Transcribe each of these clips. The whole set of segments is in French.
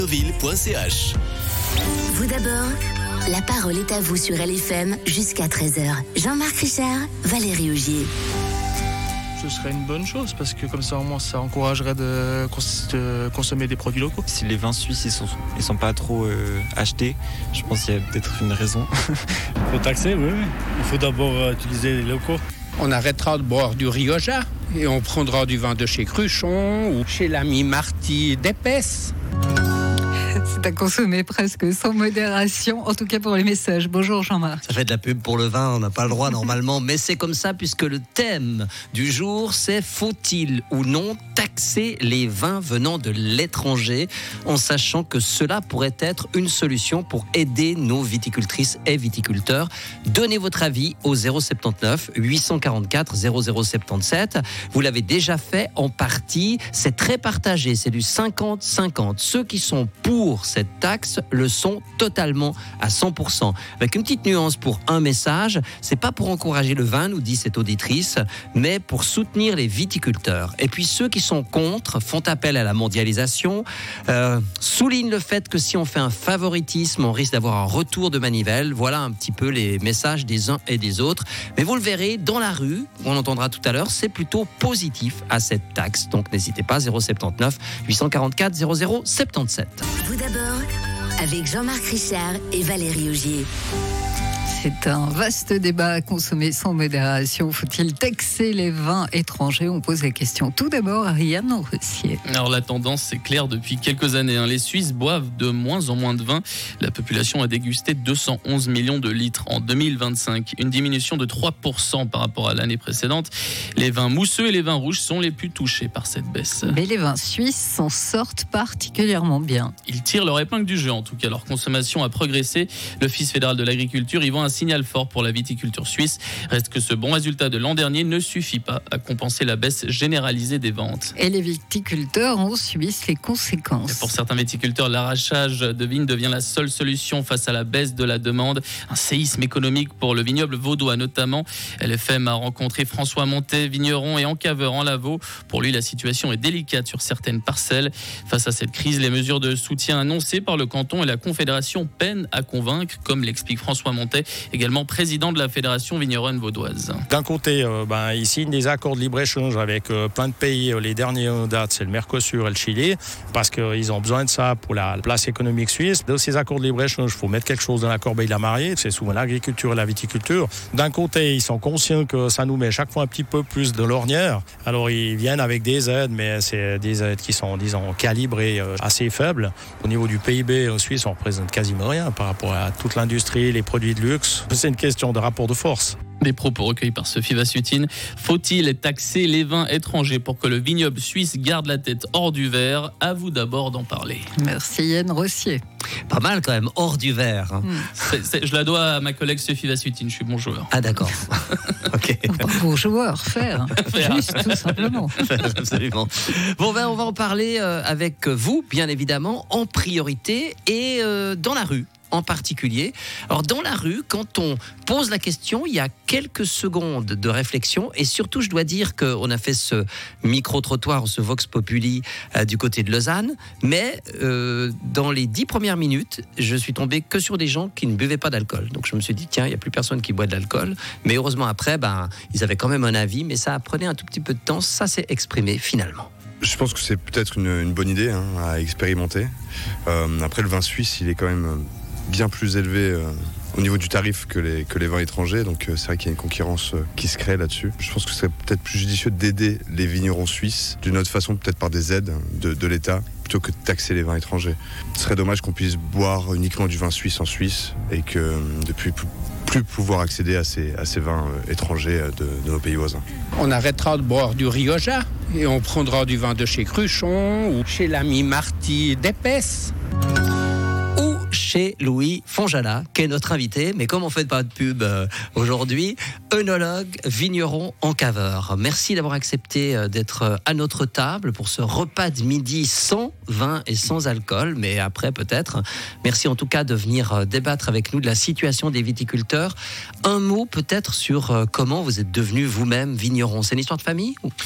Ville.ch. Vous d'abord, la parole est à vous sur LFM jusqu'à 13h. Jean-Marc Richard, Valérie Augier. Ce serait une bonne chose parce que comme ça au moins ça encouragerait de consommer des produits locaux. Si les vins suisses ils sont pas trop achetés, je pense qu'il y a peut-être une raison. Il faut taxer, oui. Il faut d'abord utiliser les locaux. On arrêtera de boire du Rioja et on prendra du vin de chez Cruchon ou chez l'ami Marty d'Épaisse. C'est à consommer presque sans modération, en tout cas pour les messages. Bonjour Jean-Marc. Ça fait de la pub pour le vin, on n'a pas le droit normalement, mais c'est comme ça puisque le thème du jour c'est faut-il ou non taxer les vins venant de l'étranger en sachant que cela pourrait être une solution pour aider nos viticultrices et viticulteurs. Donnez votre avis au 079 844 0077. Vous l'avez déjà fait en partie, c'est très partagé, c'est du 50-50. Ceux qui sont pour cette taxe le sont totalement à 100%. Avec une petite nuance pour un message, c'est pas pour encourager le vin, nous dit cette auditrice, mais pour soutenir les viticulteurs. Et puis ceux qui sont contre font appel à la mondialisation, soulignent le fait que si on fait un favoritisme, on risque d'avoir un retour de manivelle. Voilà un petit peu les messages des uns et des autres. Mais vous le verrez, dans la rue, on l'entendra tout à l'heure, c'est plutôt positif à cette taxe. Donc n'hésitez pas, 079 844 0077. Vous d'abord, avec Jean-Marc Richard et Valérie Augier. C'est un vaste débat à consommer sans modération. Faut-il taxer les vins étrangers ? On pose la question tout d'abord à Yann Rossier. Alors la tendance c'est clair depuis quelques années. Les Suisses boivent de moins en moins de vin. La population a dégusté 211 millions de litres en 2025. Une diminution de 3% par rapport à l'année précédente. Les vins mousseux et les vins rouges sont les plus touchés par cette baisse. Mais les vins suisses s'en sortent particulièrement bien. Ils tirent leur épingle du jeu en tout cas. Leur consommation a progressé. L'Office fédéral de l'agriculture y voit un signal fort pour la viticulture suisse. Reste que ce bon résultat de l'an dernier ne suffit pas à compenser la baisse généralisée des ventes. Et les viticulteurs en subissent les conséquences. Et pour certains viticulteurs, l'arrachage de vignes devient la seule solution face à la baisse de la demande. Un séisme économique pour le vignoble vaudois notamment. LFM a rencontré François Montet, vigneron et encaveur en Lavaux. Pour lui, la situation est délicate sur certaines parcelles. Face à cette crise, les mesures de soutien annoncées par le canton et la Confédération peinent à convaincre, comme l'explique François Montet, également président de la Fédération vigneronne vaudoise. D'un côté, ils signent des accords de libre-échange avec plein de pays. Les derniers en date, c'est le Mercosur et le Chili, parce qu'ils ont besoin de ça pour la place économique suisse. Dans ces accords de libre-échange, il faut mettre quelque chose dans la corbeille de la mariée. C'est souvent l'agriculture et la viticulture. D'un côté, ils sont conscients que ça nous met chaque fois un petit peu plus de l'ornière. Alors, ils viennent avec des aides, mais c'est des aides qui sont, disons, calibrées assez faibles. Au niveau du PIB, en Suisse, on représente quasiment rien par rapport à toute l'industrie, les produits de luxe. C'est une question de rapport de force. Des propos recueillis par Sophie Vassutine. Faut-il taxer les vins étrangers pour que le vignoble suisse garde la tête hors du verre ? À vous d'abord d'en parler. Merci Yann Rossier. Pas mal quand même, hors du verre. Je la dois à ma collègue Sophie Vassutine, je suis bon joueur. Ah d'accord. Ok. Bon joueur, faire. Juste, tout simplement. Absolument. Bon, on va en parler avec vous, bien évidemment, en priorité et dans la rue. En particulier. Alors dans la rue, quand on pose la question, il y a quelques secondes de réflexion et surtout je dois dire qu'on a fait ce micro-trottoir, ce Vox Populi du côté de Lausanne, mais dans les 10 premières minutes, je suis tombé que sur des gens qui ne buvaient pas d'alcool. Donc je me suis dit tiens, il n'y a plus personne qui boit de l'alcool, mais heureusement après, ils avaient quand même un avis, mais ça prenait un tout petit peu de temps, ça s'est exprimé finalement. Je pense que c'est peut-être une bonne idée à expérimenter. Après le vin suisse, il est quand même bien plus élevé au niveau du tarif que les vins étrangers, donc c'est vrai qu'il y a une concurrence qui se crée là-dessus. Je pense que ce serait peut-être plus judicieux d'aider les vignerons suisses d'une autre façon, peut-être par des aides de l'État, plutôt que de taxer les vins étrangers. Ce serait dommage qu'on puisse boire uniquement du vin suisse en Suisse et que depuis plus pouvoir accéder à ces vins étrangers de nos pays voisins. On arrêtera de boire du Rioja et on prendra du vin de chez Cruchon ou chez l'ami Marty d'Épaisse. Chez Louis Fonjala, qui est notre invité, mais comme on ne fait pas de pub aujourd'hui, œnologue, vigneron, encaveur. Merci d'avoir accepté d'être à notre table pour ce repas de midi sans vin et sans alcool, mais après peut-être. Merci en tout cas de venir débattre avec nous de la situation des viticulteurs. Un mot peut-être sur comment vous êtes devenu vous-même vigneron. C'est une histoire de famille ou...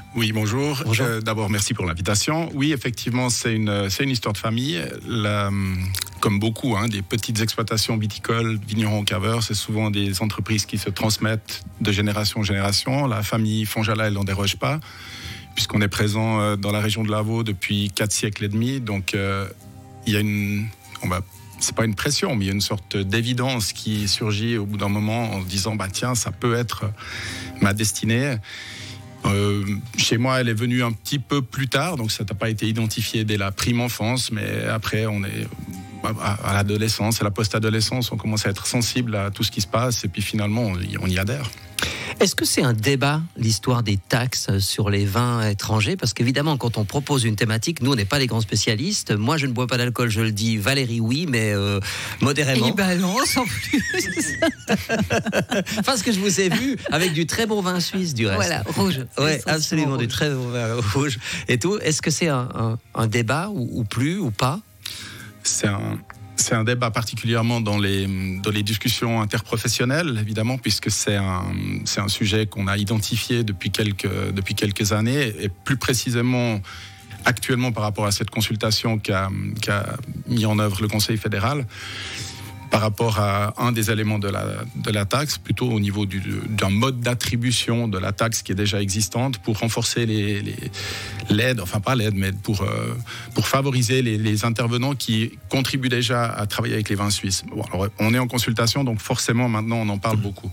Oui, bonjour. D'abord, merci pour l'invitation. Oui, effectivement, c'est une histoire de famille. Comme beaucoup, des petites exploitations viticoles, vignerons, caveurs, c'est souvent des entreprises qui se transmettent de génération en génération. La famille Fonjala, elle n'en déroge pas, puisqu'on est présent dans la région de Lavaux depuis 4 siècles et demi. Donc, il y a c'est pas une pression, mais il y a une sorte d'évidence qui surgit au bout d'un moment en se disant, tiens, ça peut être ma destinée. Chez moi, elle est venue un petit peu plus tard, donc ça n'a pas été identifié dès la prime enfance, mais après, on est à l'adolescence, à la post-adolescence, on commence à être sensible à tout ce qui se passe, et puis finalement, on y adhère. Est-ce que c'est un débat, l'histoire des taxes sur les vins étrangers ? Parce qu'évidemment, quand on propose une thématique, nous, on n'est pas les grands spécialistes. Moi, je ne bois pas d'alcool, je le dis. Valérie, oui, mais modérément. Il balance en plus. Parce que je vous ai vu avec du très bon vin suisse, du reste. Voilà, rouge. Oui, absolument, rouge. Du très bon vin rouge et tout. Est-ce que c'est un débat ou plus, ou pas ? C'est un débat particulièrement dans les discussions interprofessionnelles, évidemment, puisque c'est un sujet qu'on a identifié depuis quelques années, et plus précisément actuellement par rapport à cette consultation qu'a mis en œuvre le Conseil fédéral, par rapport à un des éléments de la taxe, plutôt au niveau d'un mode d'attribution de la taxe qui est déjà existante, pour renforcer l'aide, enfin pas l'aide, mais pour favoriser les intervenants qui contribuent déjà à travailler avec les vins suisses. Bon, alors, on est en consultation, donc forcément maintenant on en parle beaucoup.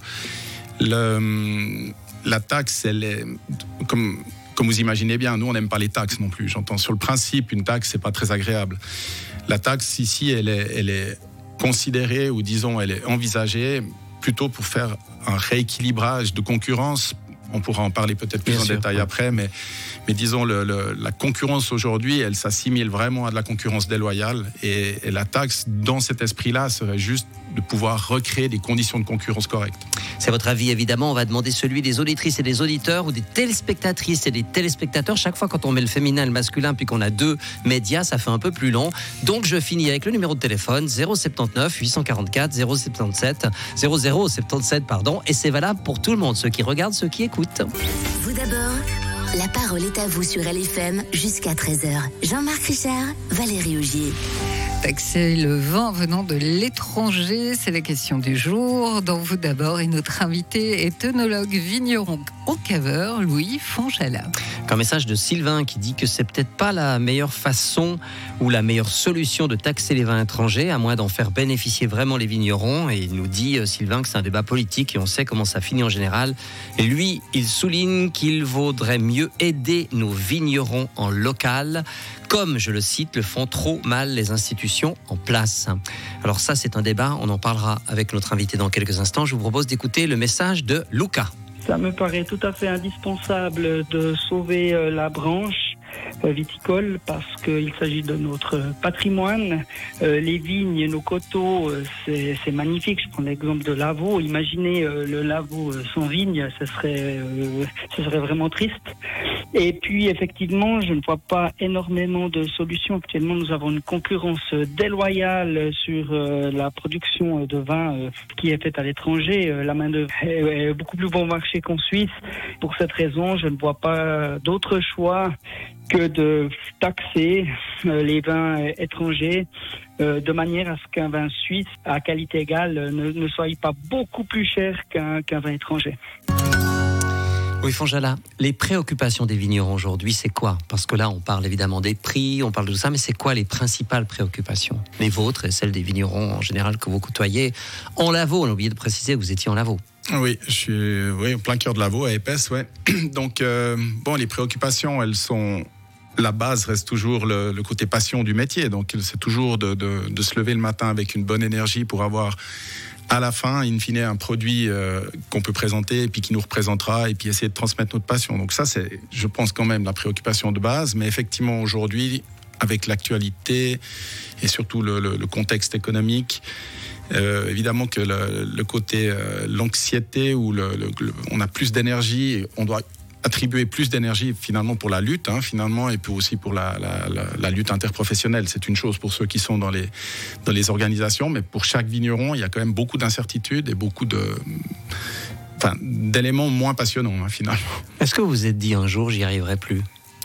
La taxe, elle est comme vous imaginez bien, nous on n'aime pas les taxes non plus. J'entends sur le principe, une taxe c'est pas très agréable. La taxe ici, elle est considérée, ou disons elle est envisagée plutôt pour faire un rééquilibrage de concurrence. On pourra en parler peut-être plus en détail après, mais disons la concurrence aujourd'hui, elle s'assimile vraiment à de la concurrence déloyale, et la taxe dans cet esprit-là serait juste de pouvoir recréer des conditions de concurrence correctes. C'est votre avis, évidemment. On va demander celui des auditrices et des auditeurs, ou des téléspectatrices et des téléspectateurs. Chaque fois quand on met le féminin et le masculin, puis qu'on a 2 médias, ça fait un peu plus long. Donc je finis avec le numéro de téléphone 079 844 077 0077 pardon, et c'est valable pour tout le monde, ceux qui regardent, ceux qui écoutent. Vous d'abord, la parole est à vous sur LFM jusqu'à 13h. Jean-Marc Richard, Valérie Augier. Taxer le vin venant de l'étranger, c'est la question du jour. Dans Vous d'abord, et notre invité est œnologue vigneron en caveur, Louis Fonjala. Un message de Sylvain qui dit que c'est peut-être pas la meilleure façon ou la meilleure solution de taxer les vins étrangers, à moins d'en faire bénéficier vraiment les vignerons. Et il nous dit, Sylvain, que c'est un débat politique et on sait comment ça finit en général. Et lui, il souligne qu'il vaudrait mieux aider nos vignerons en local, comme, je le cite, le font trop mal les institutions en place. Alors ça, c'est un débat, on en parlera avec notre invité dans quelques instants. Je vous propose d'écouter le message de Luca. Ça me paraît tout à fait indispensable de sauver la branche viticole, parce qu'il s'agit de notre patrimoine. Les vignes, nos coteaux, c'est magnifique. Je prends l'exemple de Lavaux. Imaginez le Lavaux sans vigne, ce serait vraiment triste. Et puis effectivement, je ne vois pas énormément de solutions. Actuellement, nous avons une concurrence déloyale sur la production de vin qui est faite à l'étranger. La main-d'œuvre est beaucoup plus bon marché qu'en Suisse. Pour cette raison, je ne vois pas d'autre choix que de taxer les vins étrangers de manière à ce qu'un vin suisse à qualité égale ne soit pas beaucoup plus cher qu'un vin étranger. Oui, Fonjala, les préoccupations des vignerons aujourd'hui, c'est quoi ? Parce que là, on parle évidemment des prix, on parle de tout ça, mais c'est quoi les principales préoccupations ? Les vôtres et celles des vignerons en général que vous côtoyez en Lavaux. On a oublié de préciser, vous étiez en Lavaux. Oui, je suis en plein cœur de Lavaux, à Épaisse, ouais. Donc, les préoccupations, elles sont... La base reste toujours le côté passion du métier. Donc, c'est toujours de se lever le matin avec une bonne énergie pour avoir, à la fin, in fine, un produit qu'on peut présenter et puis qui nous représentera, et puis essayer de transmettre notre passion. Donc ça, c'est, je pense, quand même la préoccupation de base. Mais effectivement, aujourd'hui, avec l'actualité et surtout le contexte économique, évidemment que le côté l'anxiété, où on a plus d'énergie, on doit attribuer plus d'énergie finalement pour la lutte, finalement, et puis aussi pour la lutte interprofessionnelle. C'est une chose pour ceux qui sont dans les organisations, mais pour chaque vigneron, il y a quand même beaucoup d'incertitudes et beaucoup d'éléments moins passionnants finalement. Est-ce que vous vous êtes dit un jour, j'y arriverai plus ?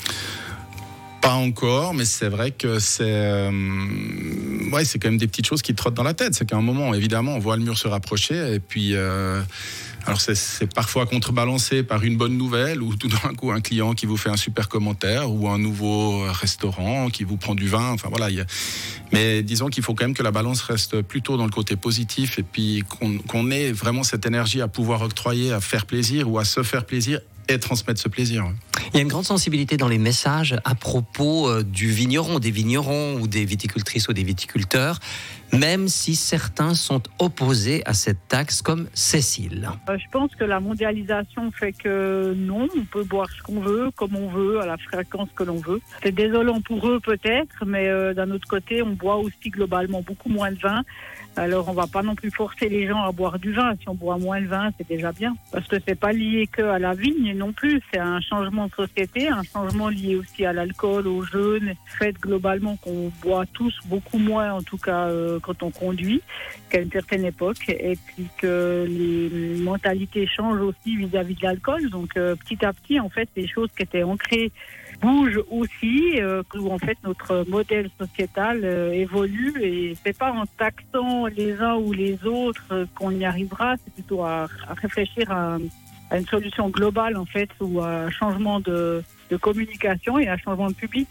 Pas encore, mais c'est vrai que c'est quand même des petites choses qui trottent dans la tête. C'est qu'à un moment, évidemment, on voit le mur se rapprocher et puis alors c'est parfois contrebalancé par une bonne nouvelle ou tout d'un coup un client qui vous fait un super commentaire ou un nouveau restaurant qui vous prend du vin. Enfin voilà, mais disons qu'il faut quand même que la balance reste plutôt dans le côté positif et puis qu'on ait vraiment cette énergie à pouvoir octroyer, à faire plaisir ou à se faire plaisir et transmettre ce plaisir. Il y a une grande sensibilité dans les messages à propos du vigneron, des vignerons ou des viticultrices ou des viticulteurs, même si certains sont opposés à cette taxe, comme Cécile. Je pense que la mondialisation fait que non, on peut boire ce qu'on veut, comme on veut, à la fréquence que l'on veut. C'est désolant pour eux peut-être, mais d'un autre côté, on boit aussi globalement beaucoup moins de vin. Alors on va pas non plus forcer les gens à boire du vin. Si on boit moins de vin, c'est déjà bien. Parce que c'est pas lié que à la vigne non plus. C'est un changement de société, un changement lié aussi à l'alcool, au jeûne. Fait globalement qu'on boit tous beaucoup moins, en tout cas quand on conduit, qu'à une certaine époque. Et puis que les mentalités changent aussi vis-à-vis de l'alcool. Donc petit à petit, en fait, les choses qui étaient ancrées bougent aussi, où en fait notre modèle sociétal évolue, et c'est pas en taxant les uns ou les autres qu'on y arrivera, c'est plutôt à réfléchir à une solution globale en fait, ou à un changement de communication et un changement de public.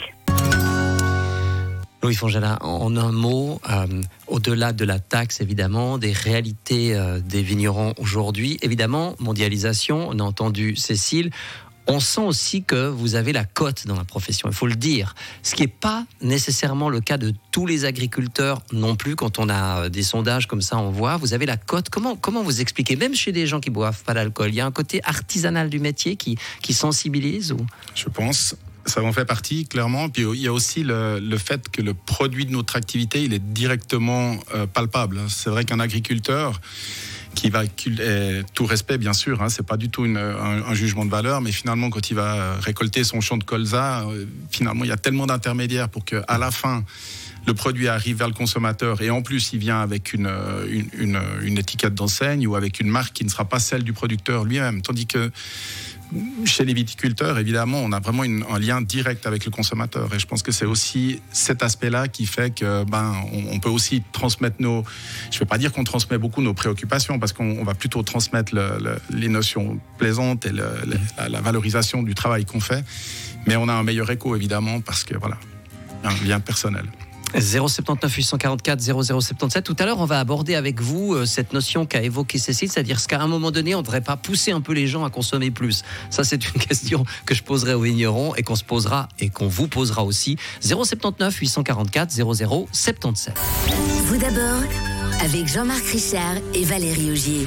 Louis Fongela, en un mot, au-delà de la taxe évidemment, des réalités des vignerons aujourd'hui, évidemment, mondialisation, on a entendu Cécile. On sent aussi que vous avez la cote dans la profession, il faut le dire. Ce qui n'est pas nécessairement le cas de tous les agriculteurs non plus. Quand on a des sondages comme ça, on voit, vous avez la cote. Comment vous expliquez, même chez des gens qui ne boivent pas d'alcool, il y a un côté artisanal du métier qui sensibilise ou... Je pense, ça en fait partie, clairement. Puis il y a aussi le fait que le produit de notre activité, il est directement palpable. C'est vrai qu'un agriculteur... qui va, tout respect bien sûr, c'est pas du tout un jugement de valeur, mais finalement quand il va récolter son champ de colza, finalement il y a tellement d'intermédiaires pour qu'à la fin le produit arrive vers le consommateur, et en plus il vient avec une étiquette d'enseigne ou avec une marque qui ne sera pas celle du producteur lui-même, tandis que chez les viticulteurs, évidemment, on a vraiment un lien direct avec le consommateur. Et je pense que c'est aussi cet aspect-là qui fait que, on peut aussi transmettre je ne vais pas dire qu'on transmet beaucoup nos préoccupations, parce qu'on va plutôt transmettre les notions plaisantes et la valorisation du travail qu'on fait. Mais on a un meilleur écho, évidemment, parce que voilà, un lien personnel. 079 844 0077. Tout à l'heure, on va aborder avec vous cette notion qu'a évoquée Cécile, c'est-à-dire qu'à un moment donné, on ne devrait pas pousser un peu les gens à consommer plus. Ça, c'est une question que je poserai aux vignerons et qu'on se posera et qu'on vous posera aussi. 079 844 0077. Vous d'abord, avec Jean-Marc Richard et Valérie Augier.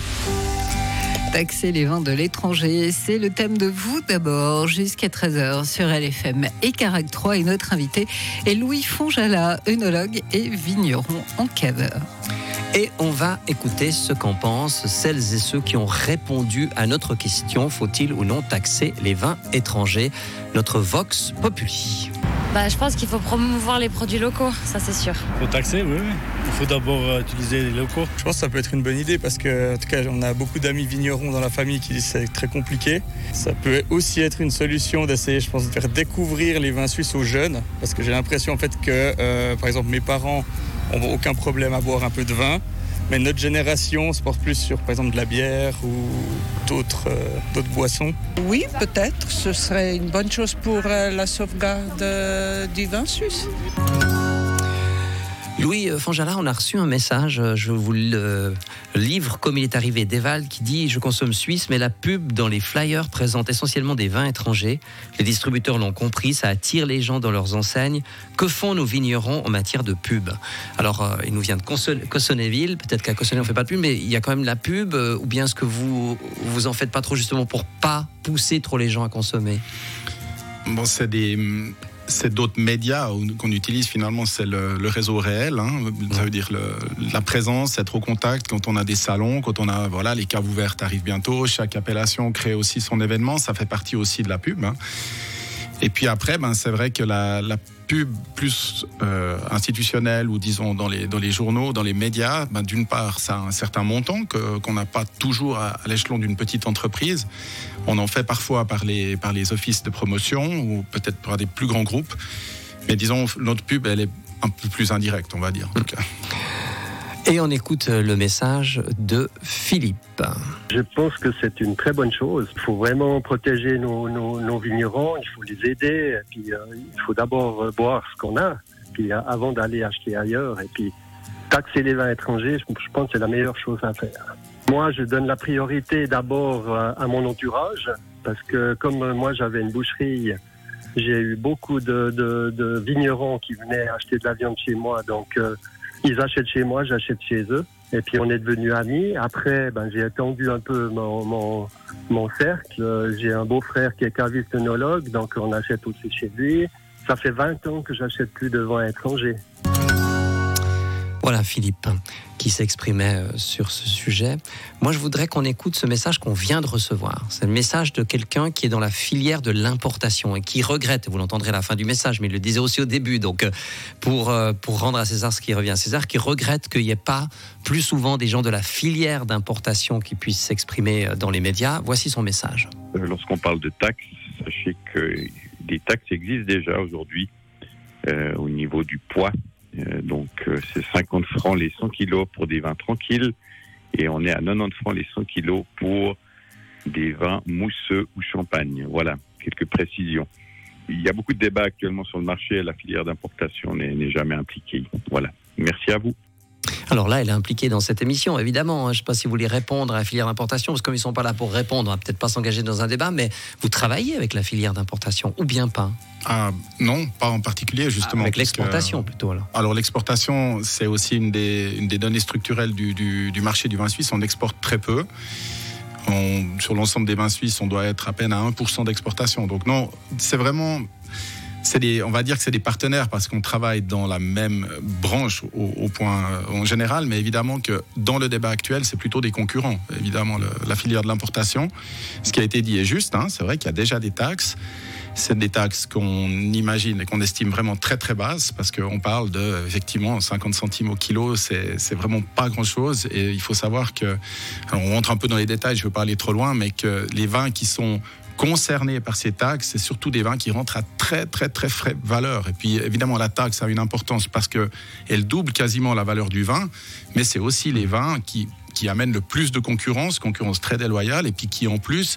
Taxer les vins de l'étranger, c'est le thème de Vous d'abord, jusqu'à 13h sur LFM et Carac 3. Et notre invité est Louis Fongela, œnologue et vigneron en caveur. Et on va écouter ce qu'en pensent celles et ceux qui ont répondu à notre question: faut-il ou non taxer les vins étrangers? Notre Vox Populi. Je pense qu'il faut promouvoir les produits locaux, ça c'est sûr. Il faut taxer, oui. Il faut d'abord utiliser les locaux. Je pense que ça peut être une bonne idée parce que, en tout cas, on a beaucoup d'amis vignerons dans la famille qui disent que c'est très compliqué. Ça peut aussi être une solution d'essayer, je pense, de faire découvrir les vins suisses aux jeunes, parce que j'ai l'impression en fait que, par exemple, mes parents n'ont aucun problème à boire un peu de vin. Mais notre génération se porte plus sur, par exemple, de la bière ou d'autres boissons. Oui, peut-être. Ce serait une bonne chose pour la sauvegarde du vin suisse. Louis Fongela, on a reçu un message, je vous le livre comme il est arrivé, d'Eval qui dit: je consomme suisse, mais la pub dans les flyers présente essentiellement des vins étrangers. Les distributeurs l'ont compris, ça attire les gens dans leurs enseignes. Que font nos vignerons en matière de pub? Alors, il nous vient de Cossonayville, peut-être qu'à Cossonay on ne fait pas de pub, mais il y a quand même la pub, ou bien est-ce que vous en faites pas trop justement pour pas pousser trop les gens à consommer? Bon, c'est d'autres médias qu'on utilise finalement, c'est le réseau réel, ça veut dire la présence, être au contact quand on a des salons, quand on a les caves ouvertes arrivent bientôt, chaque appellation crée aussi son événement, ça fait partie aussi de la pub. Et puis après, c'est vrai que la pub plus institutionnelle ou disons dans les journaux, dans les médias, d'une part, ça a un certain montant qu'on n'a pas toujours à l'échelon d'une petite entreprise. On en fait parfois par les offices de promotion ou peut-être par des plus grands groupes. Mais disons, notre pub, elle est un peu plus indirecte, on va dire. Et on écoute le message de Philippe. Je pense que c'est une très bonne chose. Il faut vraiment protéger nos vignerons, il faut les aider. Et puis, il faut d'abord boire ce qu'on a, puis, avant d'aller acheter ailleurs. Et puis, taxer les vins étrangers, je pense que c'est la meilleure chose à faire. Moi, je donne la priorité d'abord à mon entourage, parce que comme moi, j'avais une boucherie, j'ai eu beaucoup de vignerons qui venaient acheter de la viande chez moi. Donc, ils achètent chez moi, j'achète chez eux. Et puis on est devenus amis. Après, j'ai étendu un peu mon cercle. J'ai un beau-frère qui est caviste œnologue, donc on achète aussi chez lui. Ça fait 20 ans que j'achète plus de vin étranger. Voilà Philippe qui s'exprimait sur ce sujet. Moi, je voudrais qu'on écoute ce message qu'on vient de recevoir. C'est le message de quelqu'un qui est dans la filière de l'importation et qui regrette, vous l'entendrez à la fin du message, mais il le disait aussi au début, donc pour rendre à César ce qui revient à César, qui regrette qu'il n'y ait pas plus souvent des gens de la filière d'importation qui puissent s'exprimer dans les médias. Voici son message. Lorsqu'on parle de taxes, sachez que des taxes existent déjà aujourd'hui au niveau du poids. Donc c'est 50 francs les 100 kilos pour des vins tranquilles et on est à 90 francs les 100 kilos pour des vins mousseux ou champagne. Voilà, quelques précisions. Il y a beaucoup de débats actuellement sur le marché et la filière d'importation n'est jamais impliquée. Voilà, merci à vous. Alors là, elle est impliquée dans cette émission, évidemment. Je ne sais pas si vous voulez répondre à la filière d'importation, parce que comme ils ne sont pas là pour répondre, on ne va peut-être pas s'engager dans un débat, mais vous travaillez avec la filière d'importation, ou bien pas ? Non, pas en particulier, justement. Avec l'exportation, plutôt, alors. Alors, l'exportation, c'est aussi une des données structurelles du marché du vin suisse. On exporte très peu. Sur l'ensemble des vins suisses, on doit être à peine à 1% d'exportation. Donc non, c'est vraiment... on va dire que c'est des partenaires parce qu'on travaille dans la même branche au point en général, mais évidemment que dans le débat actuel, c'est plutôt des concurrents. Évidemment, la filière de l'importation, ce qui a été dit est juste, c'est vrai qu'il y a déjà des taxes. C'est des taxes qu'on imagine et qu'on estime vraiment très très basses parce qu'on parle de, effectivement, 50 centimes au kilo, c'est vraiment pas grand-chose. Et il faut savoir que, alors on rentre un peu dans les détails, je ne veux pas aller trop loin, mais que les vins qui sont concernés par ces taxes, c'est surtout des vins qui rentrent à très très très faible valeur. Et puis évidemment la taxe a une importance parce qu'elle double quasiment la valeur du vin, mais c'est aussi les vins qui amènent le plus de concurrence très déloyale, et puis qui en plus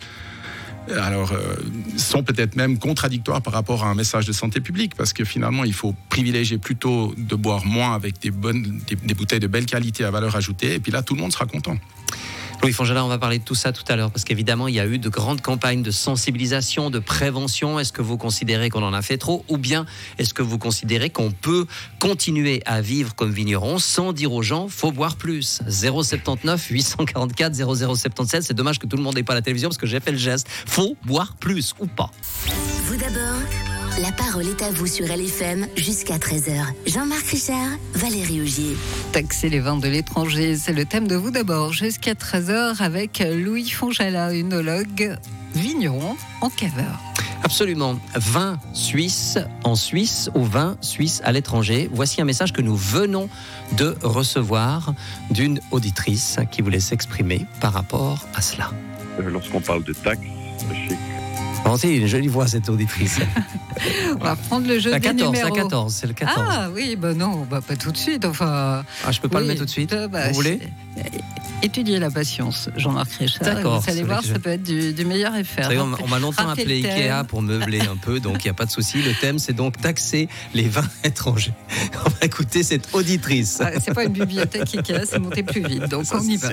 sont peut-être même contradictoires par rapport à un message de santé publique, parce que finalement il faut privilégier plutôt de boire moins avec des bouteilles de belle qualité à valeur ajoutée, et puis là tout le monde sera content. Louis Fongela, on va parler de tout ça tout à l'heure, parce qu'évidemment, il y a eu de grandes campagnes de sensibilisation, de prévention. Est-ce que vous considérez qu'on en a fait trop, ou bien est-ce que vous considérez qu'on peut continuer à vivre comme vigneron sans dire aux gens, faut boire plus ? 079 844 0077. C'est dommage que tout le monde n'ait pas la télévision, parce que j'ai fait le geste. Faut boire plus ou pas ? Vous d'abord, la parole est à vous sur LFM jusqu'à 13h. Jean-Marc Richard, Valérie Augier. Taxer les vins de l'étranger, c'est le thème de Vous d'abord jusqu'à 13h avec Louis Fongela, œnologue, vigneron en caveur. Absolument. Vin suisse en Suisse ou vin suisse à l'étranger. Voici un message que nous venons de recevoir d'une auditrice qui voulait s'exprimer par rapport à cela. Lorsqu'on parle de taxes, sachez que... C'est une jolie voix, cette auditrice. On va prendre le jeu des numéros. La 14, c'est le 14. Ah oui, non, pas tout de suite. Enfin, je peux pas le mettre tout de suite. Vous voulez ? Étudiez la patience, Jean-Marc Richard. D'accord. Vous allez voir, ça peut être du meilleur effet. On m'a longtemps appelé Ikea pour meubler un peu, donc il n'y a pas de souci. Le thème, c'est donc taxer les vins étrangers. On va écouter cette auditrice. C'est pas une bibliothèque Ikea, c'est monter plus vite, donc on y va.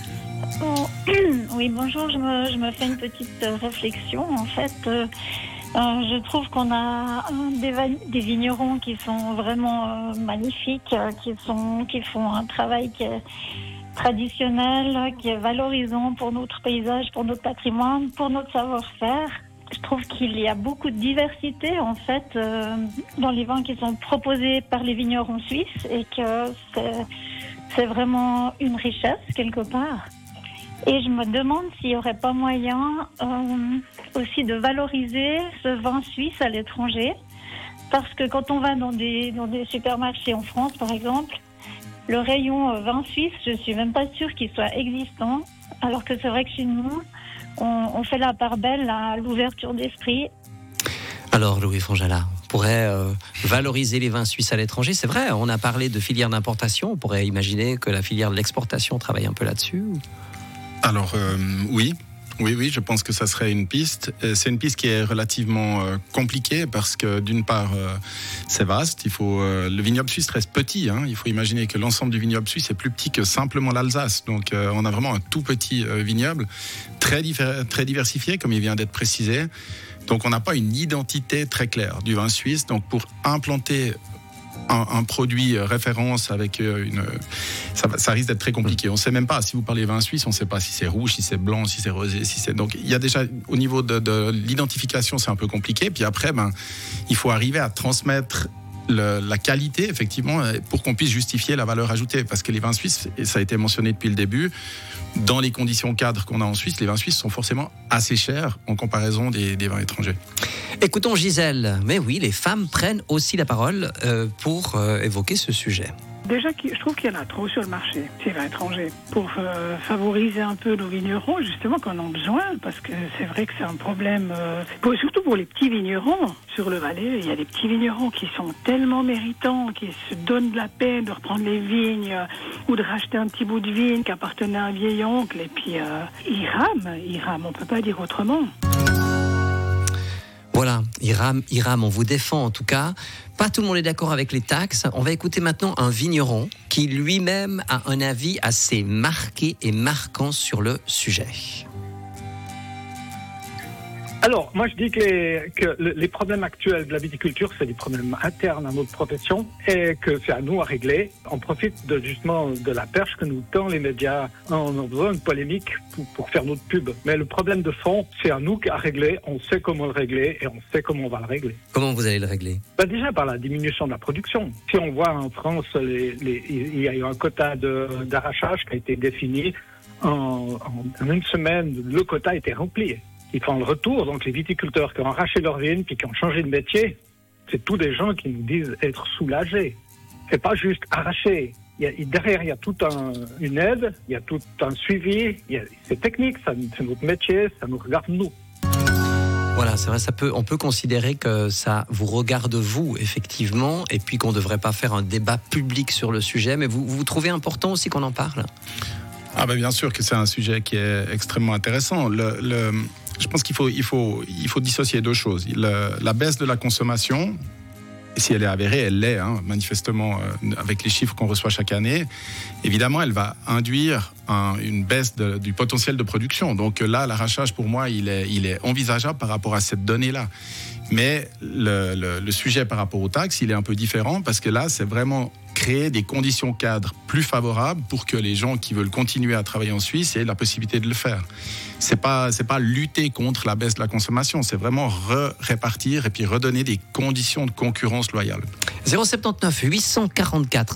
Oui, bonjour, je me fais une petite réflexion. En fait, je trouve qu'on a des vignerons qui sont vraiment magnifiques, qui font un travail qui est traditionnel, qui est valorisant pour notre paysage, pour notre patrimoine, pour notre savoir-faire. Je trouve qu'il y a beaucoup de diversité, en fait, dans les vins qui sont proposés par les vignerons suisses, et que c'est vraiment une richesse, quelque part. Et je me demande s'il n'y aurait pas moyen aussi de valoriser ce vin suisse à l'étranger. Parce que quand on va dans des supermarchés en France, par exemple, le rayon vin suisse, je ne suis même pas sûre qu'il soit existant. Alors que c'est vrai que chez nous, on fait la part belle à l'ouverture d'esprit. Alors, Louis Fonjala, on pourrait valoriser les vins suisses à l'étranger. C'est vrai, on a parlé de filière d'importation. On pourrait imaginer que la filière de l'exportation travaille un peu là-dessus. Alors, oui, je pense que ça serait une piste. C'est une piste qui est relativement compliquée parce que d'une part, c'est vaste. Le vignoble suisse reste petit. Il faut imaginer que l'ensemble du vignoble suisse est plus petit que simplement l'Alsace. Donc, on a vraiment un tout petit vignoble, très diversifié, comme il vient d'être précisé. Donc, on n'a pas une identité très claire du vin suisse. Donc, pour implanter un produit référence avec ça risque d'être très compliqué. On ne sait même pas, si vous parlez vin suisse, on ne sait pas si c'est rouge, si c'est blanc, si c'est rosé, donc il y a déjà au niveau de l'identification, c'est un peu compliqué. Puis après, il faut arriver à transmettre la qualité, effectivement, pour qu'on puisse justifier la valeur ajoutée. Parce que les vins suisses, et ça a été mentionné depuis le début, dans les conditions cadres qu'on a en Suisse, les vins suisses sont forcément assez chers en comparaison des vins étrangers. Écoutons Gisèle. Mais oui, les femmes prennent aussi la parole pour évoquer ce sujet. Déjà, je trouve qu'il y en a trop sur le marché, ces vins étrangers, pour favoriser un peu nos vignerons, justement, qu'on en a besoin, parce que c'est vrai que c'est un problème, surtout pour les petits vignerons. Sur le Valais, il y a des petits vignerons qui sont tellement méritants, qui se donnent de la peine de reprendre les vignes, ou de racheter un petit bout de vigne qui appartenait à un vieil oncle, et puis ils rament, on peut pas dire autrement. Voilà, il rame, on vous défend en tout cas. Pas tout le monde est d'accord avec les taxes. On va écouter maintenant un vigneron qui lui-même a un avis assez marqué et marquant sur le sujet. Alors, moi je dis que les problèmes actuels de la viticulture, c'est des problèmes internes à notre profession et que c'est à nous à régler. On profite justement de la perche que nous tendent les médias. On a besoin de polémique pour faire notre pub. Mais le problème de fond, c'est à nous à régler. On sait comment le régler et on sait comment on va le régler. Comment vous allez le régler ? Déjà par la diminution de la production. Si on voit en France, il y a eu un quota d'arrachage qui a été défini. En une semaine, le quota a été rempli. Ils font le retour, donc les viticulteurs qui ont arraché leur vigne puis qui ont changé de métier, c'est tous des gens qui nous disent être soulagés. C'est pas juste arracher. Derrière, il y a toute une aide, il y a tout un suivi. C'est technique, c'est notre métier, ça nous regarde nous. Voilà, c'est vrai, on peut considérer que ça vous regarde vous, effectivement, et puis qu'on ne devrait pas faire un débat public sur le sujet. Mais vous trouvez important aussi qu'on en parle ? Bien sûr que c'est un sujet qui est extrêmement intéressant. Je pense qu'il faut dissocier deux choses. La baisse de la consommation, si elle est avérée, elle l'est, manifestement, avec les chiffres qu'on reçoit chaque année. Évidemment, elle va induire une baisse du potentiel de production. Donc là, l'arrachage, pour moi, il est envisageable par rapport à cette donnée-là. Mais le sujet par rapport aux taxes, il est un peu différent parce que là, c'est vraiment créer des conditions cadres plus favorables pour que les gens qui veulent continuer à travailler en Suisse aient la possibilité de le faire. C'est pas lutter contre la baisse de la consommation, c'est vraiment répartir et puis redonner des conditions de concurrence loyales. 079 844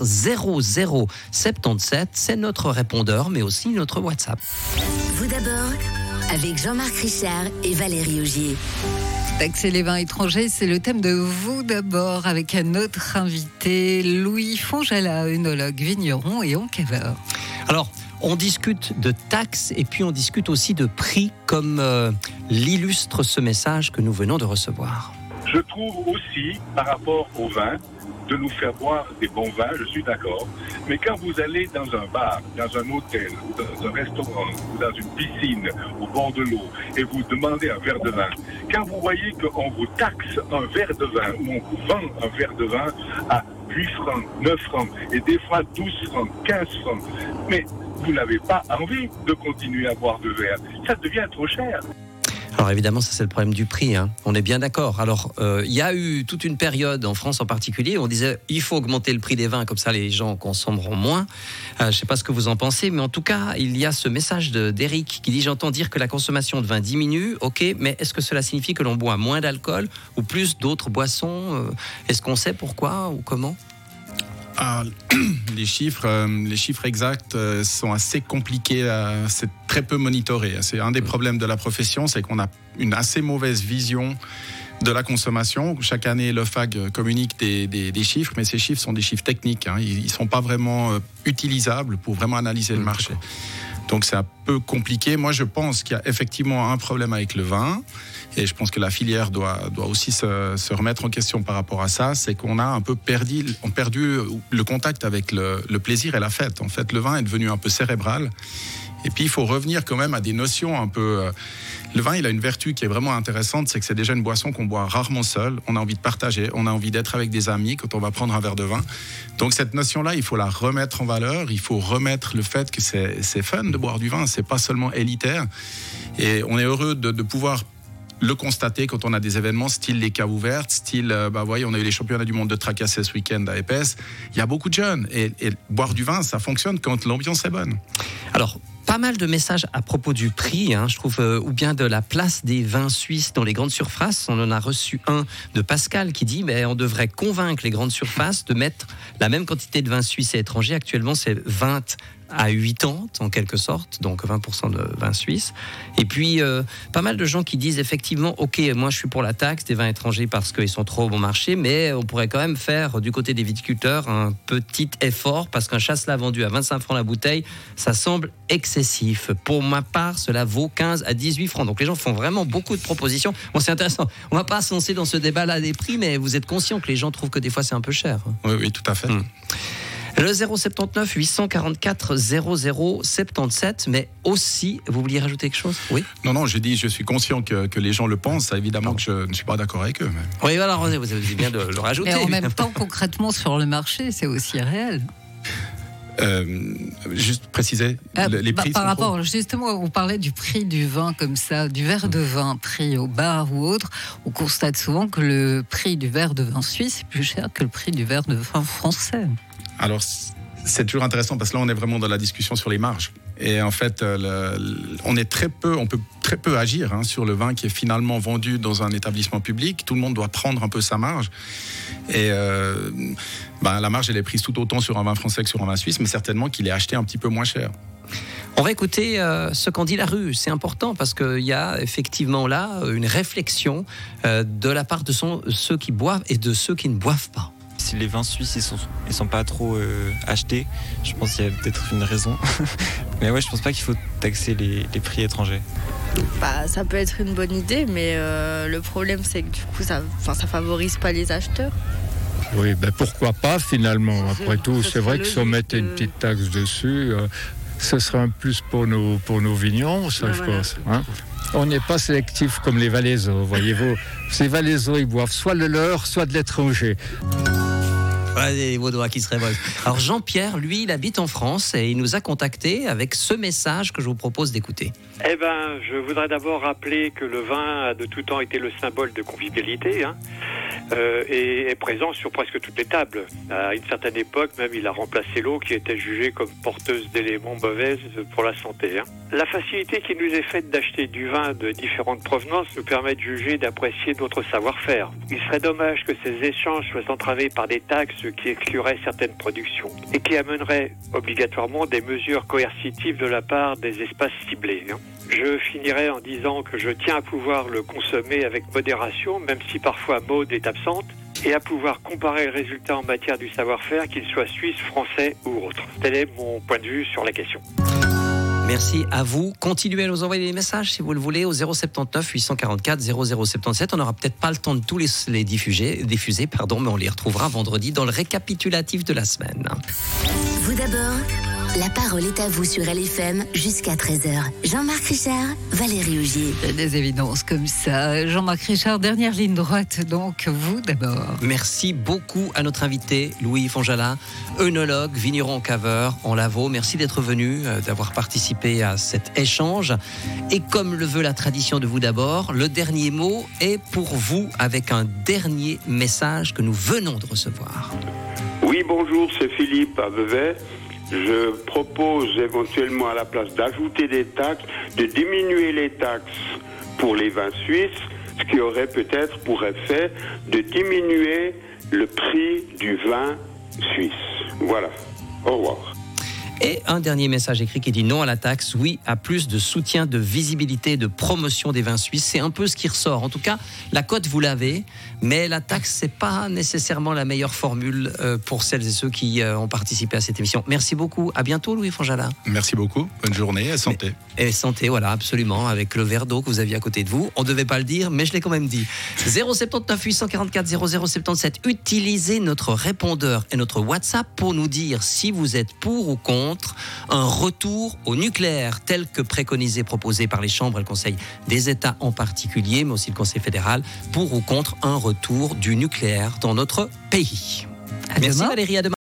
0077, c'est notre répondeur, mais aussi notre WhatsApp. Vous d'abord, avec Jean-Marc Richard et Valérie Augier. Taxer les vins étrangers, c'est le thème de Vous d'abord, avec un autre invité, Louis Fonjala, œnologue, vigneron et encaveur. Alors, on discute de taxes et puis on discute aussi de prix, comme l'illustre ce message que nous venons de recevoir. Je trouve aussi, par rapport au vin, de nous faire boire des bons vins, je suis d'accord. Mais quand vous allez dans un bar, dans un hôtel, ou dans un restaurant, ou dans une piscine, au bord de l'eau, et vous demandez un verre de vin, quand vous voyez qu'on vous taxe un verre de vin, ou on vous vend un verre de vin à 8 francs, 9 francs, et des fois 12 francs, 15 francs, mais vous n'avez pas envie de continuer à boire de verre. Ça devient trop cher. Alors évidemment, ça c'est le problème du prix, on est bien d'accord. Alors il y a eu toute une période en France en particulier où on disait il faut augmenter le prix des vins, comme ça les gens consommeront moins. Je ne sais pas ce que vous en pensez, mais en tout cas il y a ce message d'Éric qui dit j'entends dire que la consommation de vin diminue, ok, mais est-ce que cela signifie que l'on boit moins d'alcool ou plus d'autres boissons ? Est-ce qu'on sait pourquoi ou comment ? Les chiffres exacts sont assez compliqués, c'est très peu monitoré. C'est un des problèmes de la profession, c'est qu'on a une assez mauvaise vision de la consommation. Chaque année, l'OFAG communique des chiffres, mais ces chiffres sont des chiffres techniques. Ils ne sont pas vraiment utilisables pour vraiment analyser le marché. Donc c'est un peu compliqué. Moi, je pense qu'il y a effectivement un problème avec le vin. Et je pense que la filière doit aussi se remettre en question par rapport à ça. C'est qu'on a un peu perdu le contact avec le plaisir et la fête. En fait, le vin est devenu un peu cérébral. Et puis, il faut revenir quand même à des notions un peu... Le vin, il a une vertu qui est vraiment intéressante, c'est que c'est déjà une boisson qu'on boit rarement seul. On a envie de partager, on a envie d'être avec des amis quand on va prendre un verre de vin. Donc cette notion-là, il faut la remettre en valeur. Il faut remettre le fait que c'est fun de boire du vin, c'est pas seulement élitaire. Et on est heureux de pouvoir le constater quand on a des événements style les caves ouvertes, style, voyez, on a eu les championnats du monde de Tracassé ce week-end à Épaisse. Il y a beaucoup de jeunes et boire du vin, ça fonctionne quand l'ambiance est bonne. Alors, pas mal de messages à propos du prix, je trouve, ou bien de la place des vins suisses dans les grandes surfaces. On en a reçu un de Pascal qui dit on devrait convaincre les grandes surfaces de mettre la même quantité de vins suisses et étrangers. Actuellement, c'est 20 à 80 en quelque sorte, donc 20% de vins suisses. Et puis, pas mal de gens qui disent effectivement, ok, moi je suis pour la taxe des vins étrangers parce qu'ils sont trop au bon marché, mais on pourrait quand même faire du côté des viticulteurs un petit effort parce qu'un chasselas vendu à 25 francs la bouteille, ça semble excessif. Pour ma part, cela vaut 15 à 18 francs. Donc les gens font vraiment beaucoup de propositions. Bon, c'est intéressant. On va pas se lancer dans ce débat-là des prix, mais vous êtes conscient que les gens trouvent que des fois c'est un peu cher. Oui, tout à fait. Le 079 844 0077, mais aussi, vous vouliez rajouter quelque chose ? Oui. Non, je suis conscient que les gens le pensent, évidemment que je ne suis pas d'accord avec eux. Mais... Oui, alors vous avez bien de le rajouter. Et en même temps, concrètement, sur le marché, c'est aussi réel. Juste préciser les prix. Par rapport, justement, on parlait du prix du vin comme ça, du verre de vin pris au bar ou autre. On constate souvent que le prix du verre de vin suisse est plus cher que le prix du verre de vin français. Alors, c'est toujours intéressant parce que là, on est vraiment dans la discussion sur les marges. Et en fait, on peut très peu agir sur le vin qui est finalement vendu dans un établissement public. Tout le monde doit prendre un peu sa marge. Et la marge, elle est prise tout autant sur un vin français que sur un vin suisse, mais certainement qu'il est acheté un petit peu moins cher. On va écouter ce qu'en dit la rue. C'est important parce qu'il y a effectivement là une réflexion de la part de ceux qui boivent et de ceux qui ne boivent pas. Si les vins suisses ils sont pas trop achetés, je pense qu'il y a peut-être une raison. Mais ouais, je pense pas qu'il faut taxer les prix étrangers. Ça peut être une bonne idée, mais le problème c'est que du coup ça favorise pas les acheteurs. Oui, pourquoi pas finalement. Après tout, c'est vrai que si on mettait une petite taxe dessus, ce serait un plus pour nos vignerons, ça je pense. On n'est pas sélectif comme les Valaisos, voyez-vous. Ces Valaisos, ils boivent soit le leur, soit de l'étranger. Voilà les Vaudois qui se révoltent. Alors Jean-Pierre, lui, il habite en France et il nous a contacté avec ce message que je vous propose d'écouter. Je voudrais d'abord rappeler que le vin a de tout temps été le symbole de convivialité et est présent sur presque toutes les tables. À une certaine époque, même, il a remplacé l'eau qui était jugée comme porteuse d'éléments mauvaises pour la santé. La facilité qui nous est faite d'acheter du vin de différentes provenances nous permet de juger et d'apprécier notre savoir-faire. Il serait dommage que ces échanges soient entravés par des taxes qui excluraient certaines productions et qui amèneraient obligatoirement des mesures coercitives de la part des espaces ciblés. Je finirai en disant que je tiens à pouvoir le consommer avec modération, même si parfois Maud est absente, et à pouvoir comparer le résultat en matière du savoir-faire, qu'il soit suisse, français ou autre. Tel est mon point de vue sur la question. Merci à vous. Continuez à nous envoyer des messages si vous le voulez au 079 844 0077. On n'aura peut-être pas le temps de tous les diffuser, mais on les retrouvera vendredi dans le récapitulatif de la semaine. Vous d'abord, la parole est à vous sur LFM jusqu'à 13h. Jean-Marc Richard, Valérie Augier. Des évidences comme ça. Jean-Marc Richard, dernière ligne droite, donc vous d'abord. Merci beaucoup à notre invité, Louis Fonjala, œnologue, vigneron caveur en Lavaux. Merci d'être venu, d'avoir participé à cet échange. Et comme le veut la tradition de vous d'abord, le dernier mot est pour vous avec un dernier message que nous venons de recevoir. Oui, bonjour, c'est Philippe à Vevey. Je propose éventuellement à la place d'ajouter des taxes, de diminuer les taxes pour les vins suisses, ce qui aurait peut-être pour effet de diminuer le prix du vin suisses. Voilà. Au revoir. Et un dernier message écrit qui dit non à la taxe, oui à plus de soutien, de visibilité, de promotion des vins suisses. C'est un peu ce qui ressort. En tout cas, la cote, vous l'avez, mais la taxe, c'est pas nécessairement la meilleure formule pour celles et ceux qui ont participé à cette émission. Merci beaucoup. À bientôt, Louis Fonjala. Merci beaucoup. Bonne journée et santé. Et santé, voilà, absolument, avec le verre d'eau que vous aviez à côté de vous. On ne devait pas le dire, mais je l'ai quand même dit. 079 844 0077. Utilisez notre répondeur et notre WhatsApp pour nous dire si vous êtes pour ou contre un retour au nucléaire tel que préconisé, proposé par les chambres et le Conseil des États en particulier, mais aussi le Conseil fédéral, pour ou contre un retour du nucléaire dans notre pays. Merci Valérie, à demain.